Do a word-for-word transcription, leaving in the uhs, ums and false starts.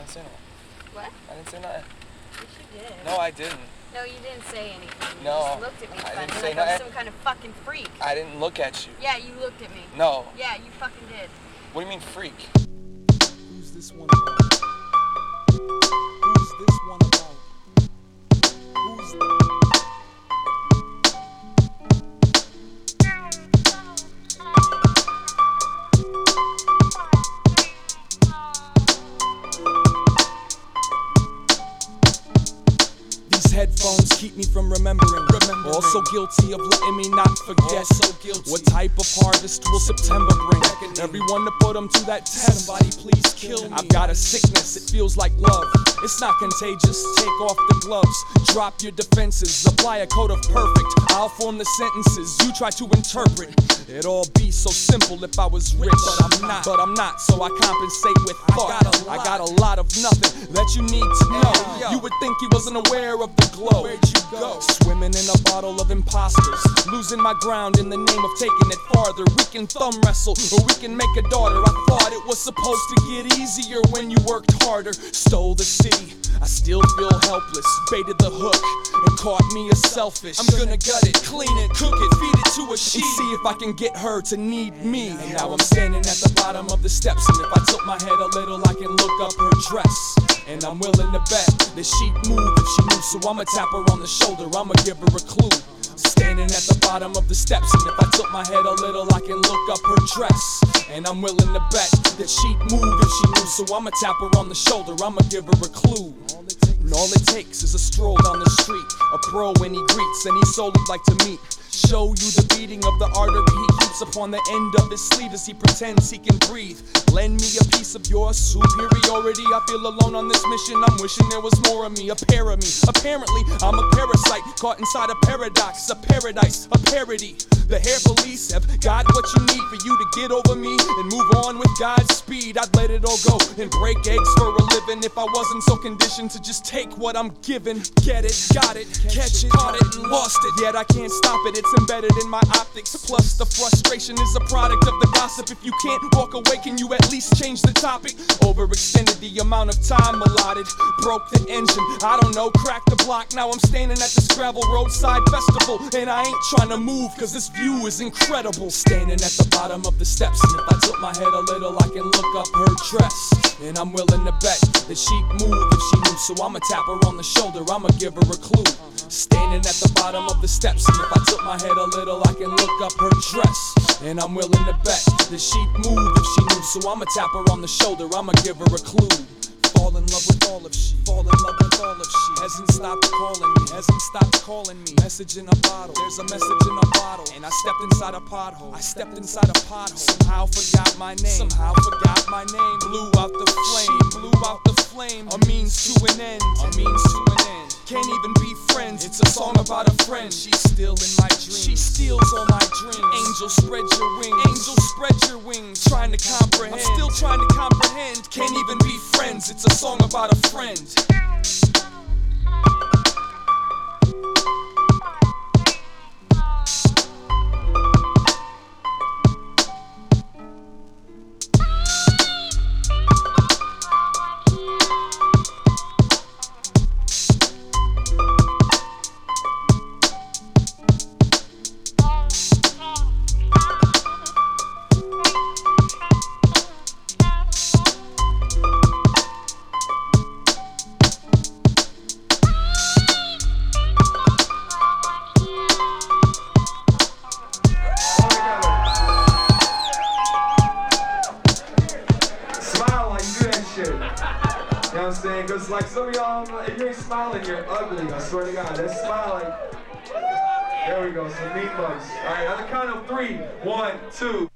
didn't say nothing. What? I didn't say nothing. Yes, you did. No, I didn't. No, you didn't say anything. You No, just looked at me I funny didn't say like I was nothing. some kind of fucking freak. I didn't look at you. Yeah, you looked at me. No. Yeah, you fucking did. What do you mean freak? Who's this one about? Who's this one about? Who's the... These headphones keep me from remembering. remembering. Also guilty of letting me not forget. Also guilty. What type of harvest will September bring? Reckoning. Everyone to put them to that test. Somebody please kill me. I've got a sickness, it feels like love. It's not contagious, take off the gloves. Drop your defenses, apply a code of perfect. I'll form the sentences you try to interpret. It'd all be so simple if I was rich, but I'm not. But I'm not, so I compensate with thought. I got a lot, I got a lot of nothing that you need to know. You would think he wasn't aware of the glow. Where'd you go? Swimming in a bottle of imposters, losing my ground in the name of taking it farther. We can thumb wrestle, or we can make a daughter. I thought it was supposed to get easier when you worked harder. Stole the city, I still feel helpless. Baited the hook and caught me as selfish. I'm gonna gut it, clean it, cook it, feed it to a sheep, and see if I can get her to need me. And now I'm standing at the bottom of the steps, and if I tilt my head a little, I can look up her dress. And I'm willing to bet that she'd move if she knew, so I'ma tap her on the shoulder, I'ma give her a clue. Standing at the bottom of the steps, and if I tilt my head a little, I can look up her dress. And I'm willing to bet that she'd move if she knew, so I'ma tap her on the shoulder, I'ma give her a clue. And all it takes is a stroll down the street, a pro when he greets, and he's solely like to meet. Show you the beating of the artery he keeps upon the end of his sleeve as he pretends he can breathe. Lend me a piece of your superiority. I feel alone on this mission, I'm wishing there was more of me, a pair of me. Apparently, I'm a parasite, caught inside a paradox, a paradise, a parody. The hair police have got what you need for you to get over me and move on with God's speed. I'd let it all go and break eggs for a living if I wasn't so conditioned to just take what I'm given. Get it, got it, catch it, caught it, and lost it. Yet I can't stop it, it's embedded in my optics. Plus the frustration is a product of the gossip. If you can't walk away, can you at least change the topic? Overextended the amount of time allotted, broke the engine, I don't know, cracked the block. Now I'm standing at this gravel roadside festival, and I ain't trying to move cause this view is incredible. Standing at the bottom of the steps, and if I tilt my head a little, I can look up her dress. And I'm willing to bet that she'd move if she knew, so I'ma tap her on the shoulder, I'ma give her a clue. Standing at the bottom of the steps, and if I tilt my head a little, I can look up her dress. And I'm willing to bet that she'd move if she knew, so I'ma tap her on the shoulder, I'ma give her a clue. Fall in love with all of she, fall in love with all of she. Hasn't stopped calling me, hasn't stopped calling me. Message in a bottle, there's a message in a bottle. And I stepped inside a pothole, I stepped inside a pothole. Somehow forgot my name, somehow forgot my name. Blew out the flame, she blew out the flame. A means to an end, a means to an end. Can't even be friends, it's a song about a friend. She's still in my dreams, she steals all my dreams. Angel, spread your wings, angel, spread your wings. Trying to comprehend, I'm still trying to comprehend. Can't even be friends, it's a song about a friend. You know what I'm saying? Because like some of y'all, if you ain't smiling, you're ugly. I swear to God. Let's smile like, there we go, some meat mugs. All right, on the count of three. One, two.